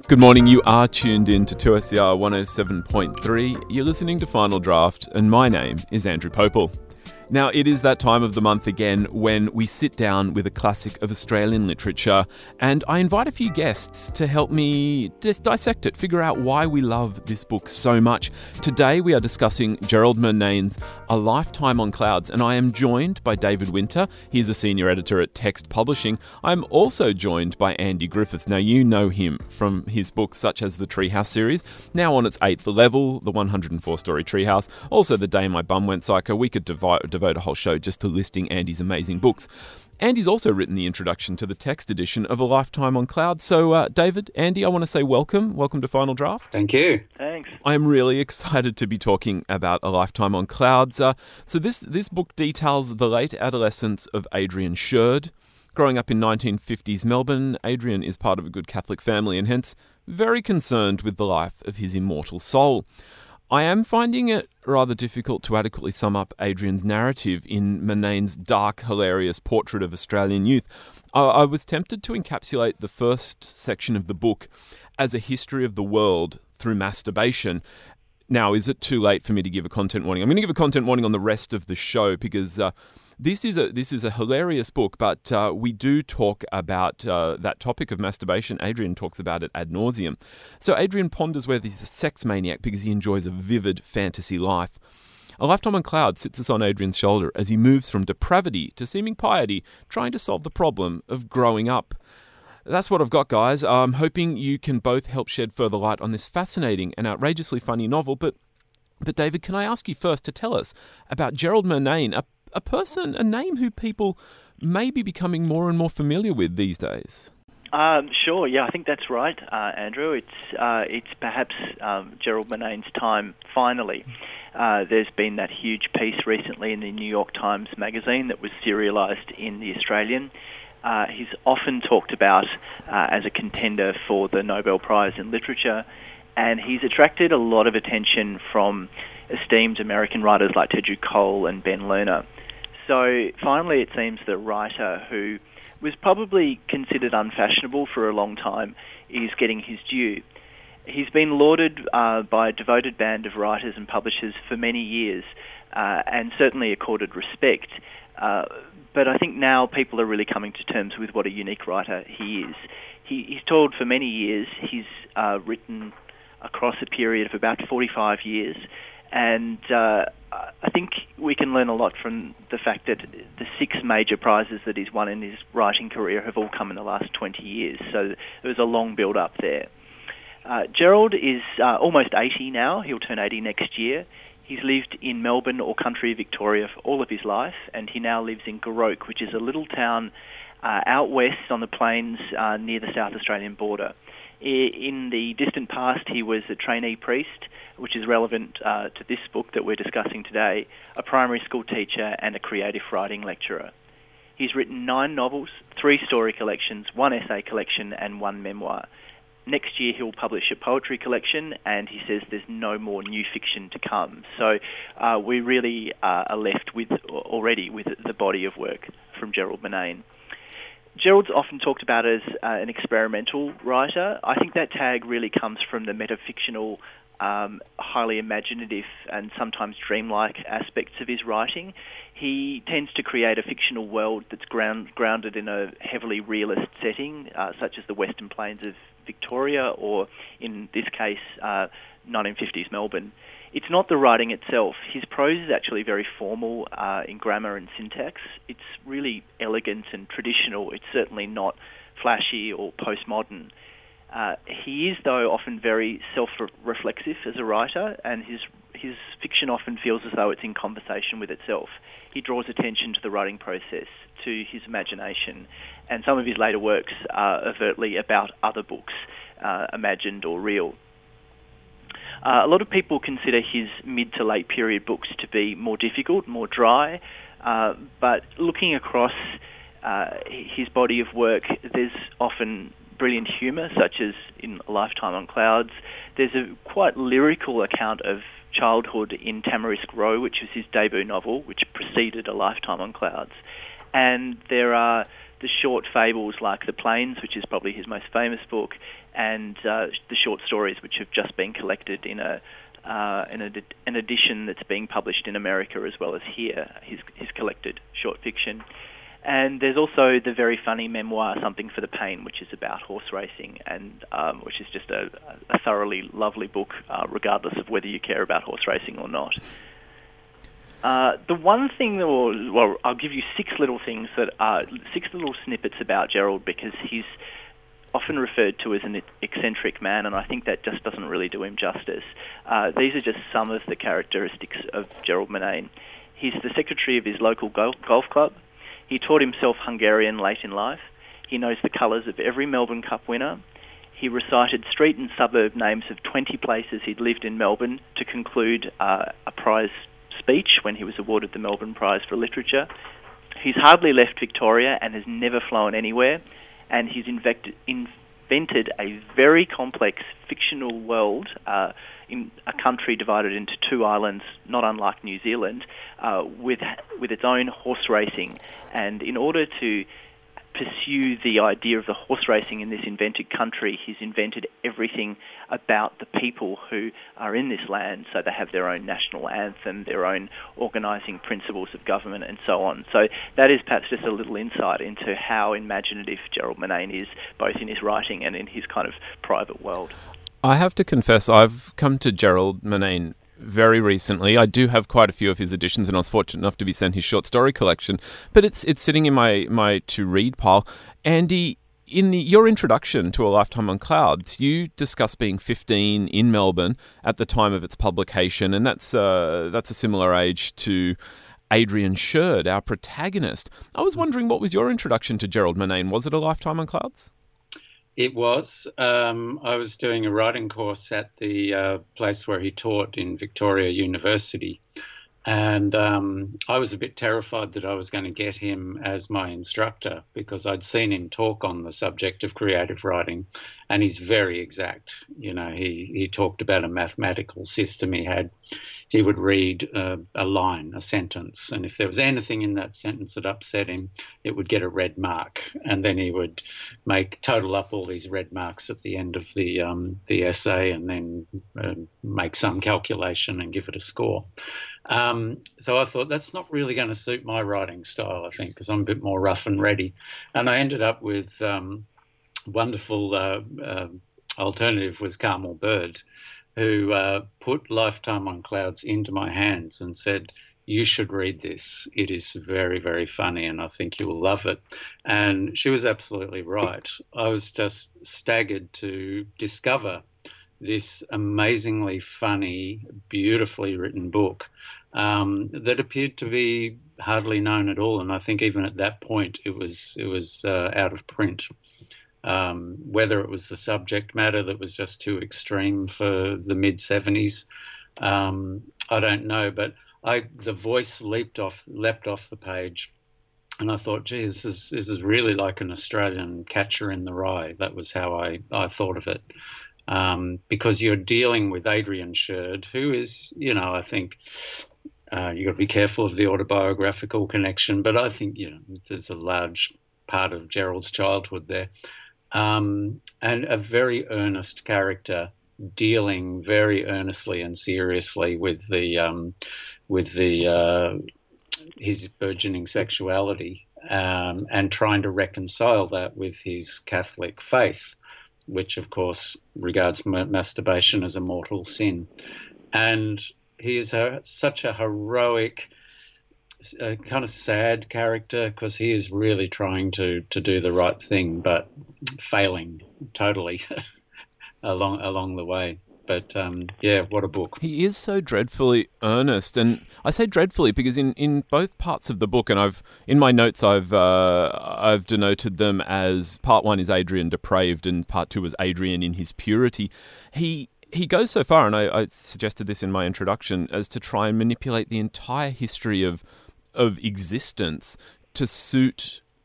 Good morning, you are tuned in to 2SER 107.3. You're listening to Final Draft, and my name is Andrew Popel. Now, it is that time of the month again when we sit down with a classic of Australian literature, and I invite a few guests to help me just dissect it, figure out why we love this book so much. Today we are discussing Gerald Murnane's A Lifetime on Clouds, and I am joined by David Winter. He's a senior editor at Text Publishing. I'm also joined by Andy Griffiths. Now, you know him from his books such as the Treehouse series, now on its 8th level, the 104-story Treehouse, also The Day My Bum Went Psycho. We could devote a whole show just to listing Andy's amazing books. Andy's also written the introduction to the text edition of A Lifetime on Clouds. So, David, Andy, I want to say welcome. Welcome to Final Draft. Thank you. Thanks. I'm really excited to be talking about A Lifetime on Clouds. So this book details the late adolescence of Adrian Sherd. Growing up in 1950s Melbourne, Adrian is part of a good Catholic family and hence very concerned with the life of his immortal soul. I am finding it rather difficult to adequately sum up Adrian's narrative in Murnane's dark, hilarious portrait of Australian youth. I was tempted to encapsulate the first section of the book as a history of the world through masturbation. Now, is it too late for me to give a content warning? I'm going to give a content warning on the rest of the show because this is a hilarious book, but we do talk about that topic of masturbation. Adrian talks about it ad nauseum. So Adrian ponders whether he's a sex maniac because he enjoys a vivid fantasy life. A Lifetime on Clouds sits us on Adrian's shoulder as he moves from depravity to seeming piety, trying to solve the problem of growing up. That's what I've got, guys. I'm hoping you can both help shed further light on this fascinating and outrageously funny novel. But David, can I ask you first to tell us about Gerald Murnane, a person, a name who people may be becoming more and more familiar with these days? Sure, yeah, I think that's right, Andrew. It's perhaps Gerald Murnane's time, finally. There's been that huge piece recently in the New York Times magazine that was serialised in The Australian. He's often talked about as a contender for the Nobel Prize in Literature, and he's attracted a lot of attention from esteemed American writers like Teju Cole and Ben Lerner. So finally it seems the writer who was probably considered unfashionable for a long time is getting his due. He's been lauded by a devoted band of writers and publishers for many years and certainly accorded respect. But I think now people are really coming to terms with what a unique writer he is. He's told for many years, he's written across a period of about 45 years, and I think we can learn a lot from the fact that the 6 major prizes that he's won in his writing career have all come in the last 20 years, so there was a long build-up there. Gerald is almost 80 now. He'll turn 80 next year. He's lived in Melbourne or country Victoria for all of his life, and he now lives in Goroke, which is a little town out west on the plains near the South Australian border. In the distant past, he was a trainee priest, which is relevant to this book that we're discussing today, a primary school teacher and a creative writing lecturer. He's written 9 novels, 3 story collections, 1 essay collection and 1 memoir. Next year he'll publish a poetry collection, and he says there's no more new fiction to come. So we really are left with the body of work from Gerald Murnane. Gerald's often talked about as an experimental writer. I think that tag really comes from the metafictional, highly imaginative and sometimes dreamlike aspects of his writing. He tends to create a fictional world that's grounded in a heavily realist setting, such as the Western Plains of Victoria, or in this case, 1950s Melbourne. It's not the writing itself. His prose is actually very formal in grammar and syntax. It's really elegant and traditional. It's certainly not flashy or postmodern. He is, though, often very self-reflexive as a writer, and his fiction often feels as though it's in conversation with itself. He draws attention to the writing process, to his imagination, and some of his later works are overtly about other books, imagined or real. A lot of people consider his mid to late period books to be more difficult, more dry, but looking across his body of work, there's often brilliant humour, such as in A Lifetime on Clouds. There's a quite lyrical account of childhood in Tamarisk Row, which was his debut novel, which preceded A Lifetime on Clouds. And there are the short fables like The Plains, which is probably his most famous book, and the short stories, which have just been collected in an edition that's being published in America as well as here, his collected short fiction. And there's also the very funny memoir, Something for the Pain, which is about horse racing, and which is just a thoroughly lovely book, regardless of whether you care about horse racing or not. The one thing, well, I'll give you six little snippets about Gerald, because he's often referred to as an eccentric man, and I think that just doesn't really do him justice. These are just some of the characteristics of Gerald Murnane. He's the secretary of his local golf club. He taught himself Hungarian late in life. He knows the colours of every Melbourne Cup winner. He recited street and suburb names of 20 places he'd lived in Melbourne to conclude a prize speech when he was awarded the Melbourne Prize for Literature. He's hardly left Victoria and has never flown anywhere, and he's invented a very complex fictional world in a country divided into two islands, not unlike New Zealand, with its own horse racing. And in order to pursue the idea of the horse racing in this invented country, he's invented everything about the people who are in this land. So they have their own national anthem, their own organising principles of government, and so on. So that is perhaps just a little insight into how imaginative Gerald Murnane is, both in his writing and in his kind of private world. I have to confess, I've come to Gerald Murnane very recently. I do have quite a few of his editions, and I was fortunate enough to be sent his short story collection. But it's sitting in my to-read pile. Andy, in your introduction to A Lifetime on Clouds, you discuss being 15 in Melbourne at the time of its publication, and that's a similar age to Adrian Sherd, our protagonist. I was wondering, what was your introduction to Gerald Murnane? Was it A Lifetime on Clouds? It was. I was doing a writing course at the place where he taught in Victoria University, and I was a bit terrified that I was going to get him as my instructor, because I'd seen him talk on the subject of creative writing, and he's very exact. You know, he talked about a mathematical system he had. He would read a line, a sentence, and if there was anything in that sentence that upset him, it would get a red mark, and then he would total up all these red marks at the end of the essay, and then make some calculation and give it a score. So I thought, that's not really going to suit my writing style, I think, because I'm a bit more rough and ready. And I ended up with wonderful alternative was Carmel Bird, who put Lifetime on Clouds into my hands and said, you should read this. It is very, very funny, and I think you will love it. And she was absolutely right. I was just staggered to discover this amazingly funny, beautifully written book that appeared to be hardly known at all. And I think even at that point it was out of print. Whether it was the subject matter that was just too extreme for the mid-70s, I don't know. But the voice leapt off the page, and I thought, gee, this is really like an Australian Catcher in the Rye. That was how I thought of it. Because you're dealing with Adrian Sherd, who is, I think you've got to be careful of the autobiographical connection, but I think, there's a large part of Gerald's childhood there. And a very earnest character dealing very earnestly and seriously with his burgeoning sexuality, and trying to reconcile that with his Catholic faith, which of course regards masturbation as a mortal sin. And he is such a heroic, kind of sad character, because he is really trying to do the right thing, but failing totally along the way. But what a book. He is so dreadfully earnest, and I say dreadfully because in both parts of the book, and in my notes I've denoted them as part one is Adrian depraved and part two was Adrian in his purity. He goes so far, and I suggested this in my introduction, as to try and manipulate the entire history of existence to suit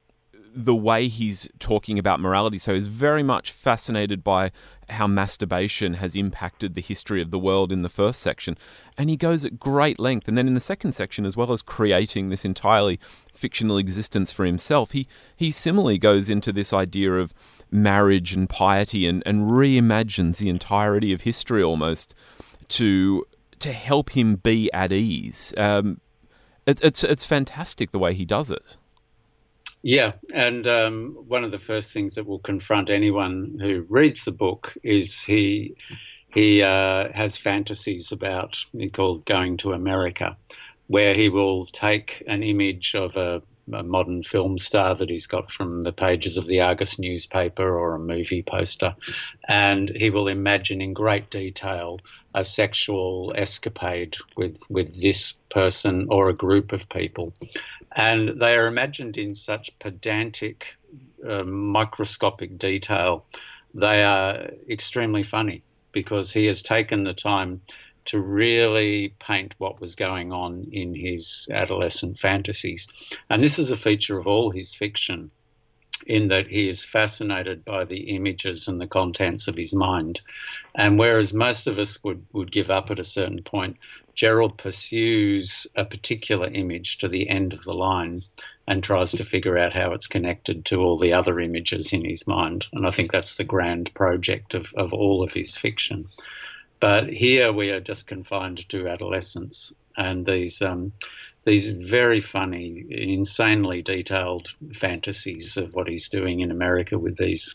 the way he's talking about morality. So he's very much fascinated by how masturbation has impacted the history of the world in the first section. And he goes at great length. And then in the second section, as well as creating this entirely fictional existence for himself, he similarly goes into this idea of marriage and piety and reimagines the entirety of history almost to help him be at ease. It's fantastic the way he does it. Yeah, and one of the first things that will confront anyone who reads the book is he has fantasies about, called Going to America, where he will take an image of a modern film star that he's got from the pages of the Argus newspaper or a movie poster, and he will imagine in great detail a sexual escapade with this person or a group of people. And they are imagined in such pedantic, microscopic detail. They are extremely funny because he has taken the time to really paint what was going on in his adolescent fantasies. And this is a feature of all his fiction, in that he is fascinated by the images and the contents of his mind. And whereas most of us would give up at a certain point, Gerald pursues a particular image to the end of the line and tries to figure out how it's connected to all the other images in his mind. And I think that's the grand project of all of his fiction. But here we are just confined to adolescence and these very funny, insanely detailed fantasies of what he's doing in America with these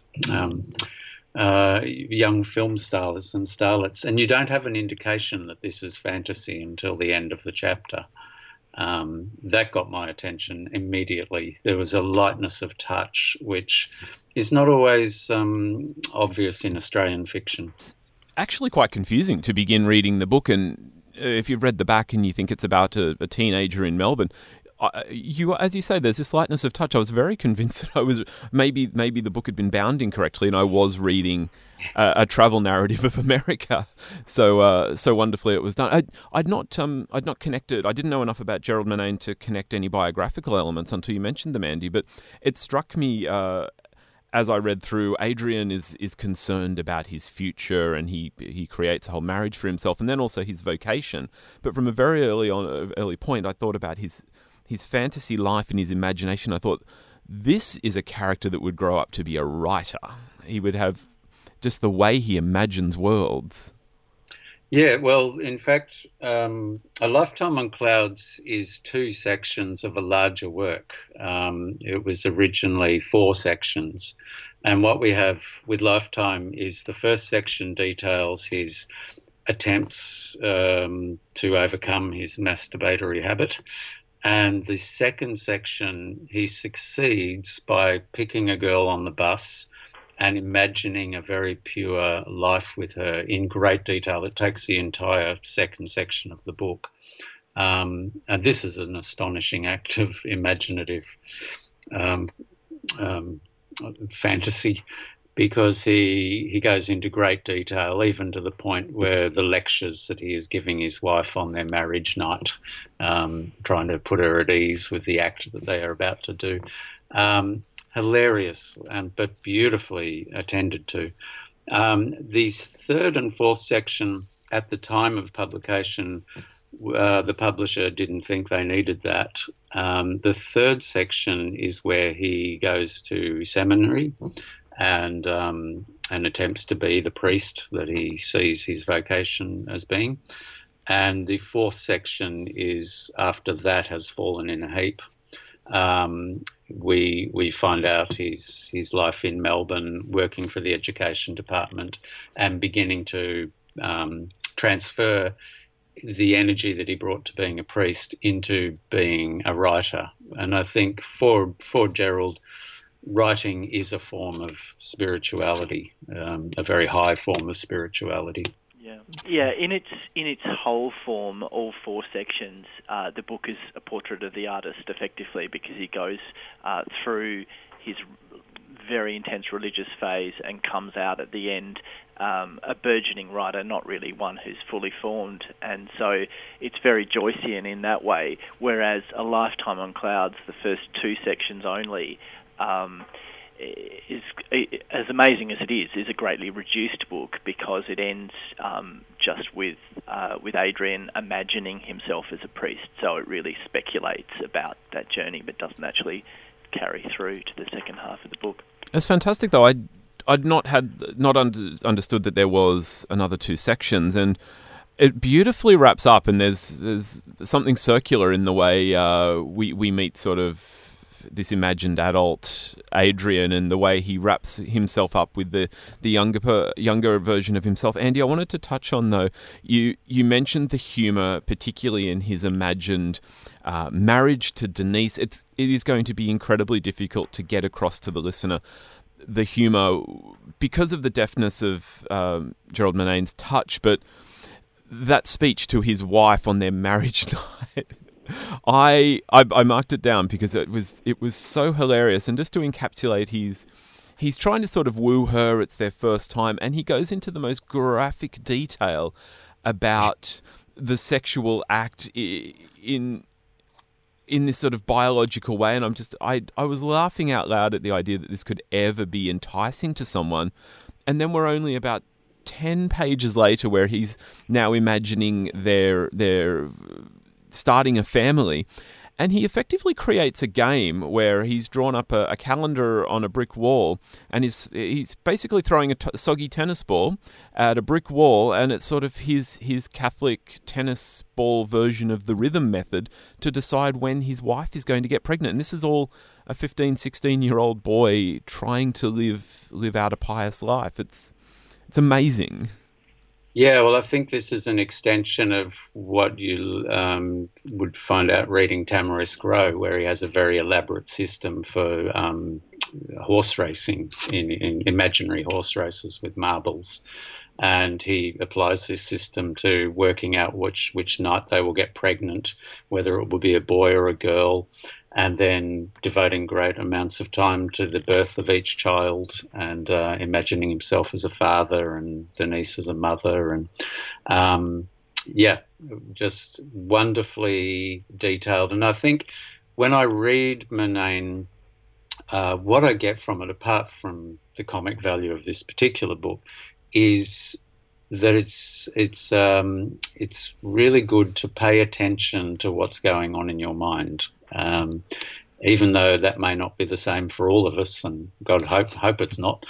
young film stars and starlets. And you don't have an indication that this is fantasy until the end of the chapter. That got my attention immediately. There was a lightness of touch, which is not always obvious in Australian fiction. Actually quite confusing to begin reading the book, and if you've read the back and you think it's about a teenager in Melbourne, as you say, there's this lightness of touch. I was very convinced that I was maybe the book had been bound incorrectly, and I was reading a travel narrative of America. So wonderfully it was done. I'd not connected. I didn't know enough about Gerald Murnane to connect any biographical elements until you mentioned them, Andy. But it struck me as I read through, Adrian is concerned about his future, and he creates a whole marriage for himself, and then also his vocation. But from a very early point, I thought about his fantasy life and his imagination. I thought, this is a character that would grow up to be a writer. He would have just the way he imagines worlds. Yeah, well, in fact, A Lifetime on Clouds is 2 sections of a larger work. It was originally 4 sections. And what we have with Lifetime is the first section details his attempts to overcome his masturbatory habit. And the second section, he succeeds by picking a girl on the bus and imagining a very pure life with her in great detail. It takes the entire second section of the book. And this is an astonishing act of imaginative fantasy, because he goes into great detail, even to the point where the lectures that he is giving his wife on their marriage night, trying to put her at ease with the act that they are about to do. Hilarious, but beautifully attended to. The third and fourth section, at the time of publication, the publisher didn't think they needed that. The third section is where he goes to seminary and attempts to be the priest that he sees his vocation as being. And the fourth section is after that has fallen in a heap. We find out his life in Melbourne, working for the education department and beginning to transfer the energy that he brought to being a priest into being a writer. And I think for Gerald, writing is a form of spirituality, a very high form of spirituality. Yeah. In its whole form, all 4 sections, the book is a portrait of the artist, effectively, because he goes through his very intense religious phase and comes out at the end a burgeoning writer, not really one who's fully formed. And so it's very Joycean in that way, whereas A Lifetime on Clouds, the first 2 sections only, is as amazing as it is a greatly reduced book, because it ends just with Adrian imagining himself as a priest. So it really speculates about that journey, but doesn't actually carry through to the second half of the book. It's fantastic, though. I'd not understood that there was another two sections, and it beautifully wraps up. And there's something circular in the way we meet sort of this imagined adult Adrian, and the way he wraps himself up with the younger version of himself. Andy, I wanted to touch on, though, you mentioned the humour, particularly in his imagined marriage to Denise. It is going to be incredibly difficult to get across to the listener the humour because of the deftness of Gerald Murnane's touch, but that speech to his wife on their marriage night, I marked it down because it was so hilarious. And just to encapsulate, he's trying to sort of woo her. It's their first time, and he goes into the most graphic detail about the sexual act in this sort of biological way. And I was laughing out loud at the idea that this could ever be enticing to someone. And then we're only about 10 pages later where he's now imagining their starting a family, and he effectively creates a game where he's drawn up a calendar on a brick wall, and he's basically throwing a soggy tennis ball at a brick wall, and it's sort of his Catholic tennis ball version of the rhythm method to decide when his wife is going to get pregnant. And this is all a 15, 16-year-old boy trying to live out a pious life. It's amazing. Yeah, well, I think this is an extension of what you would find out reading Tamarisk Row, where he has a very elaborate system for horse racing, in imaginary horse races with marbles. And he applies this system to working out which night they will get pregnant, whether it will be a boy or a girl, and then devoting great amounts of time to the birth of each child, and imagining himself as a father and Denise as a mother. And just wonderfully detailed. And I think when I read Murnane, what I get from it, apart from the comic value of this particular book, is that it's really good to pay attention to what's going on in your mind, even though that may not be the same for all of us, and God hope it's not.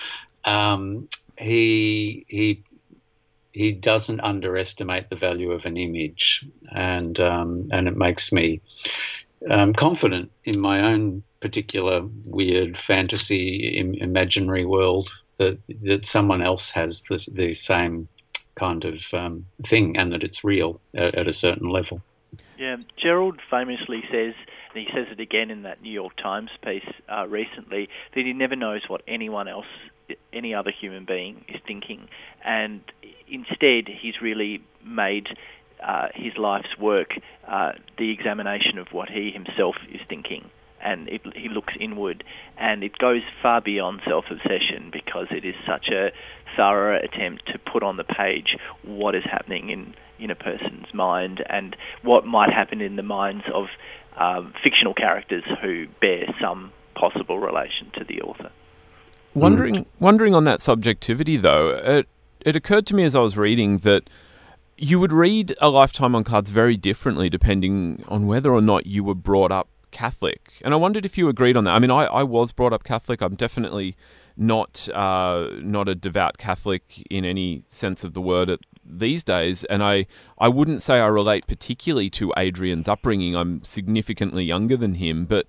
He doesn't underestimate the value of an image, and it makes me confident in my own particular weird fantasy imaginary world that someone else has the same kind of thing, and that it's real at a certain level. Yeah, Gerald famously says, and he says it again in that New York Times piece recently, that he never knows what any other human being is thinking, and instead he's really made his life's work the examination of what he himself is thinking. And he looks inward, and it goes far beyond self-obsession, because it is such a thorough attempt to put on the page what is happening in a person's mind, and what might happen in the minds of fictional characters who bear some possible relation to the author. Wondering on that subjectivity, though, it occurred to me as I was reading that you would read A Lifetime on Clouds very differently depending on whether or not you were brought up Catholic. And I wondered if you agreed on that. I mean, I was brought up Catholic. I'm definitely not a devout Catholic in any sense of the word these days, and I wouldn't say I relate particularly to Adrian's upbringing. I'm significantly younger than him, but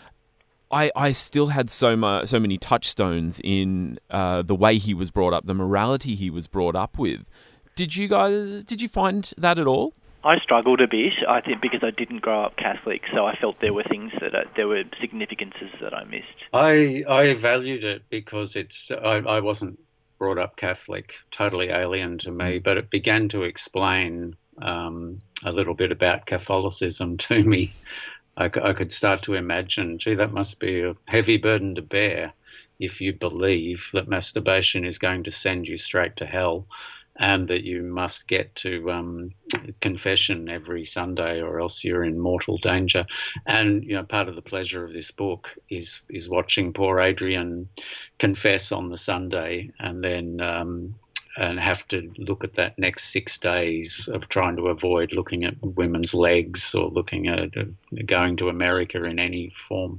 I still had so many touchstones in the way he was brought up, the morality he was brought up with. Did you find that at all? I struggled a bit, I think, because I didn't grow up Catholic, so I felt there were things there were significances that I missed. I valued it because I wasn't brought up Catholic, totally alien to me, but it began to explain a little bit about Catholicism to me. I could start to imagine, gee, that must be a heavy burden to bear if you believe that masturbation is going to send you straight to hell. and that you must get to confession every Sunday, or else you're in mortal danger. And part of the pleasure of this book is watching poor Adrian confess on the Sunday, and then and have to look at that next 6 days of trying to avoid looking at women's legs or looking at going to America in any form.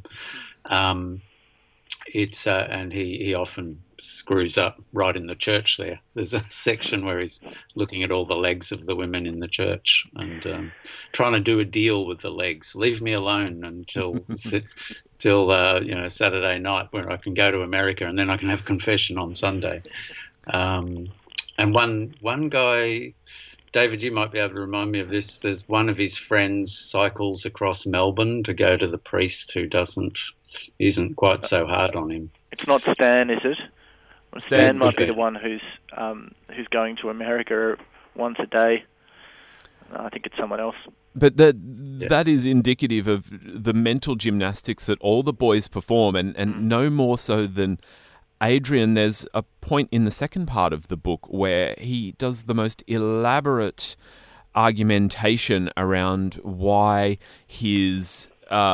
And he often screws up right in the church there. There's a section where he's looking at all the legs of the women in the church and trying to do a deal with the legs. Leave me alone until Saturday night, where I can go to America and then I can have confession on Sunday. And one guy, David, you might be able to remind me of this. There's one of his friends cycles across Melbourne to go to the priest who isn't quite so hard on him. It's not Stan, is it? Stan might be the one who's going to America once a day. I think it's someone else. But that is indicative of the mental gymnastics that all the boys perform, and no more so than Adrian. There's a point in the second part of the book where he does the most elaborate argumentation around why his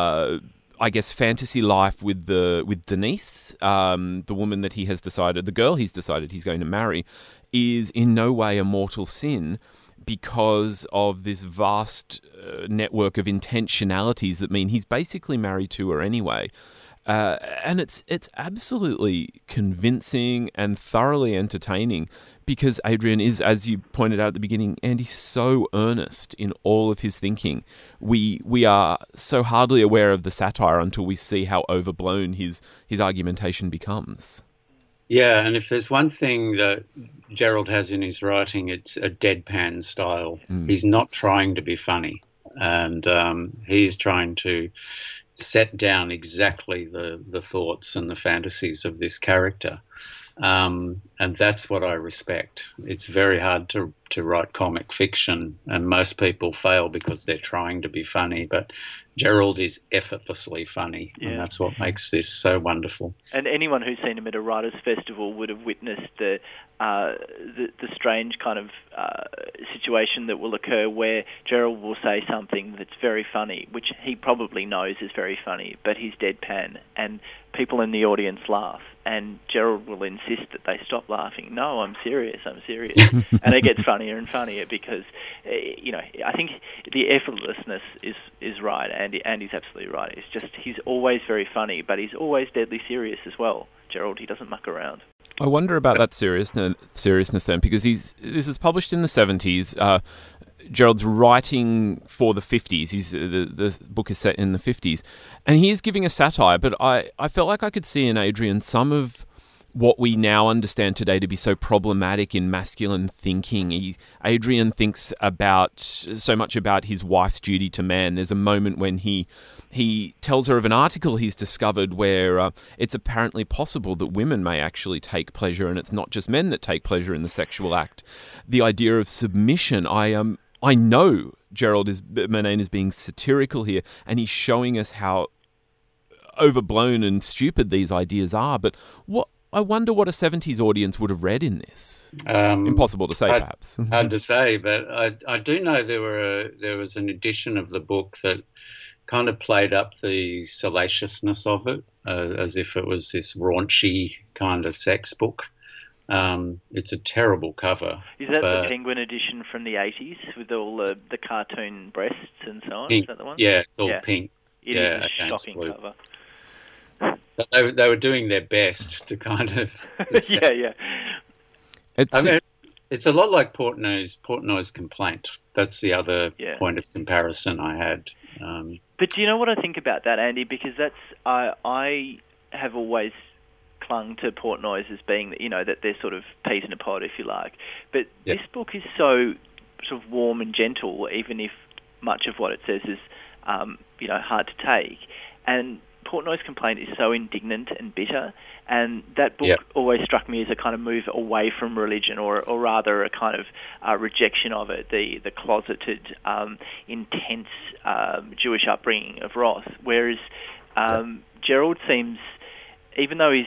fantasy life with Denise, the woman that the girl he's decided he's going to marry, is in no way a mortal sin, because of this vast network of intentionalities that mean he's basically married to her anyway. And it's absolutely convincing and thoroughly entertaining, because Adrian is, as you pointed out at the beginning, Andy, so earnest in all of his thinking. We are so hardly aware of the satire until we see how overblown his argumentation becomes. Yeah, and if there's one thing that Gerald has in his writing, it's a deadpan style. He's not trying to be funny, and he's trying to set down exactly the thoughts and the fantasies of this character. And that's what I respect. It's very hard to write comic fiction, and most people fail because they're trying to be funny, but Gerald is effortlessly funny, and that's what makes this so wonderful. And anyone who's seen him at a writers' festival would have witnessed the strange kind of situation that will occur where Gerald will say something that's very funny, which he probably knows is very funny, but he's deadpan, and people in the audience laugh, and Gerald will insist that they stop laughing. No, I'm serious. And it gets funnier and funnier because, I think the effortlessness is right. Andy's absolutely right. It's just he's always very funny, but he's always deadly serious as well. Gerald, he doesn't muck around. I wonder about that seriousness then, because this is published in the 70s. Gerald's writing for the 50s. The book is set in the 50s. And he is giving a satire, but I felt like I could see in Adrian some of what we now understand today to be so problematic in masculine thinking. Adrian thinks so much about his wife's duty to man. There's a moment when he tells her of an article he's discovered where it's apparently possible that women may actually take pleasure, and it's not just men that take pleasure in the sexual act. The idea of submission, I know Gerald Murnane is being satirical here, and he's showing us how overblown and stupid these ideas are. But I wonder what a 70s audience would have read in this. Impossible to say, perhaps. Hard to say, but I do know there was an edition of the book that kind of played up the salaciousness of it, as if it was this raunchy kind of sex book. It's a terrible cover. Is that the Penguin edition from the 80s with all the cartoon breasts and so on? Pink. Is that the one? Yeah, it's all pink. It is a shocking cover. But they were doing their best to kind of... yeah. It's a lot like Portnoy's Complaint. That's the other point of comparison I had. But do you know what I think about that, Andy? Because I have always clung to Portnoy's as being, that they're sort of peas in a pod, if you like. But this book is so sort of warm and gentle, even if much of what it says is, hard to take. And Portnoy's Complaint is so indignant and bitter, and that book always struck me as a kind of move away from religion, or rather a kind of rejection of it, the closeted, intense Jewish upbringing of Roth. Whereas Gerald seems, even though he's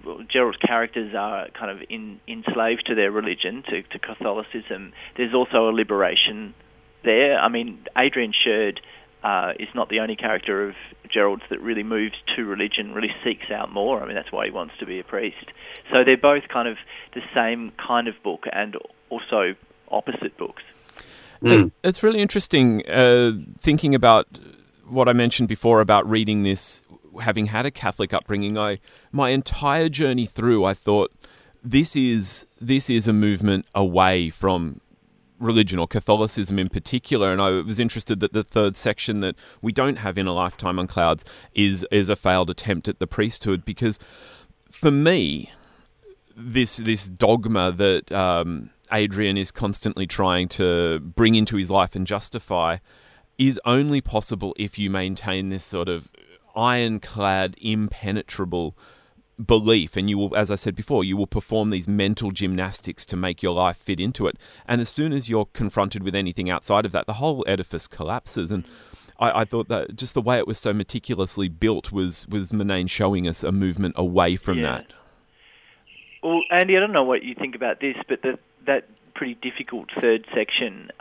Gerald's characters are kind of enslaved to their religion, to Catholicism, there's also a liberation there. I mean, Adrian Sherd is not the only character of Gerald's that really moves to religion, really seeks out more. I mean, that's why he wants to be a priest. So they're both kind of the same kind of book and also opposite books. It's really interesting thinking about what I mentioned before about reading this, having had a Catholic upbringing. My entire journey through, I thought, this is a movement away from religion, or Catholicism in particular, and I was interested that the third section that we don't have in A Lifetime on Clouds is a failed attempt at the priesthood, because for me, this dogma that Adrian is constantly trying to bring into his life and justify is only possible if you maintain this sort of ironclad, impenetrable belief, and you will, as I said before, you will perform these mental gymnastics to make your life fit into it. And as soon as you're confronted with anything outside of that, the whole edifice collapses. And I thought that just the way it was so meticulously built was Murnane showing us a movement away from that. Well, Andy, I don't know what you think about this, but that pretty difficult third section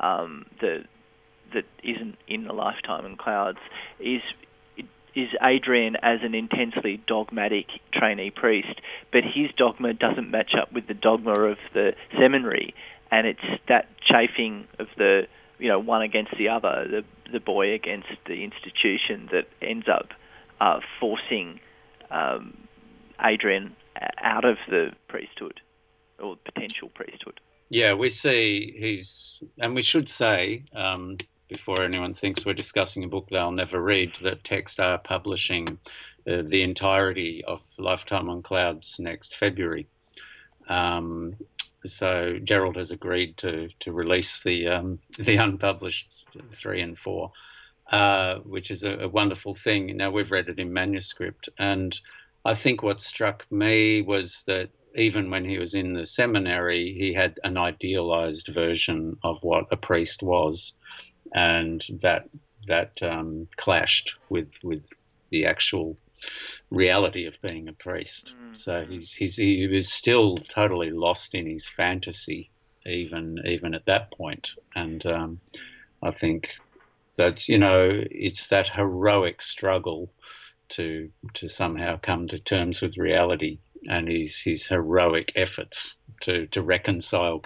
that isn't in A Lifetime on Clouds is Adrian as an intensely dogmatic trainee priest, but his dogma doesn't match up with the dogma of the seminary, and it's that chafing of the, one against the other, the boy against the institution, that ends up forcing Adrian out of the priesthood, or potential priesthood. Yeah, we see and we should say, before anyone thinks we're discussing a book they'll never read, that Text are publishing the entirety of Lifetime on Clouds next February. So Gerald has agreed to release the unpublished 3 and 4, which is a wonderful thing. Now, we've read it in manuscript, and I think what struck me was that even when he was in the seminary, he had an idealized version of what a priest was, and that clashed with the actual reality of being a priest. So he was still totally lost in his fantasy, even at that point. And I think that's it's that heroic struggle to somehow come to terms with reality, and his heroic efforts to reconcile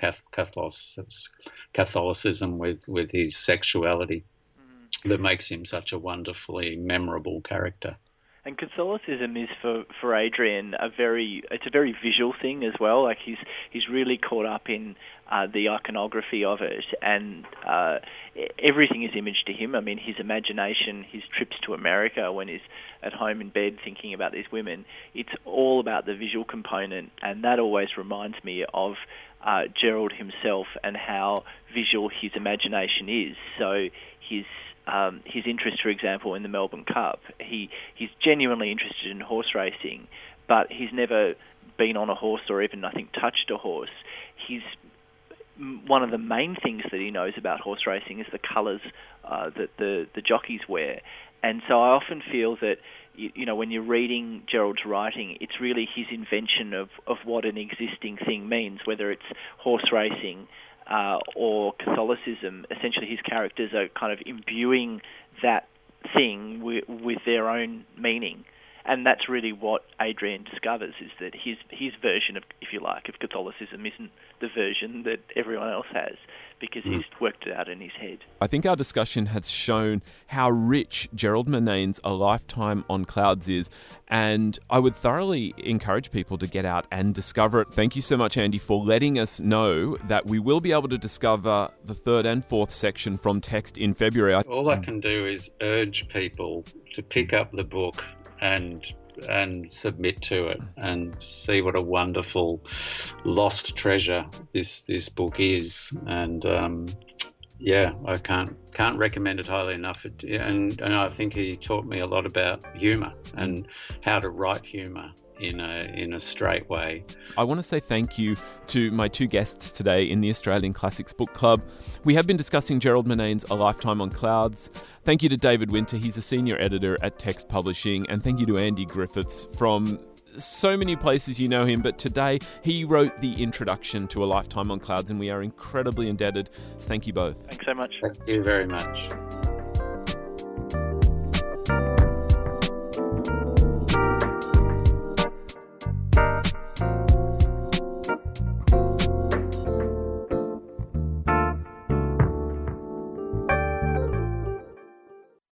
Catholicism with his sexuality that makes him such a wonderfully memorable character. And Catholicism is for Adrian it's a very visual thing as well. Like he's really caught up in the iconography of it, and everything is image to him. I mean, his imagination, his trips to America when he's at home in bed thinking about these women, it's all about the visual component, and that always reminds me of Gerald himself and how visual his imagination is. So his interest, for example, in the Melbourne Cup, he's genuinely interested in horse racing, but he's never been on a horse or even, I think, touched a horse. One of the main things that he knows about horse racing is the colours that the jockeys wear. And so I often feel that, when you're reading Gerald's writing, it's really his invention of what an existing thing means, whether it's horse racing or Catholicism. Essentially, his characters are kind of imbuing that thing with their own meaning. And that's really what Adrian discovers, is that his version of, if you like, of Catholicism isn't the version that everyone else has, because he's worked it out in his head. I think our discussion has shown how rich Gerald Murnane's A Lifetime on Clouds is, and I would thoroughly encourage people to get out and discover it. Thank you so much, Andy, for letting us know that we will be able to discover the 3rd and 4th section from Text in February. All I can do is urge people to pick up the book and submit to it, and see what a wonderful lost treasure this book is. And I can't recommend it highly enough. And I think he taught me a lot about humour and how to write humour in a straight way. I want to say thank you to my 2 guests today in the Australian Classics Book Club. We have been discussing Gerald Murnane's A Lifetime on Clouds. Thank you to David Winter, he's a senior editor at Text Publishing, and thank you to Andy Griffiths from so many places you know him, but today he wrote the introduction to A Lifetime on Clouds, and we are incredibly indebted. So thank you both. Thanks so much. Thank you very much.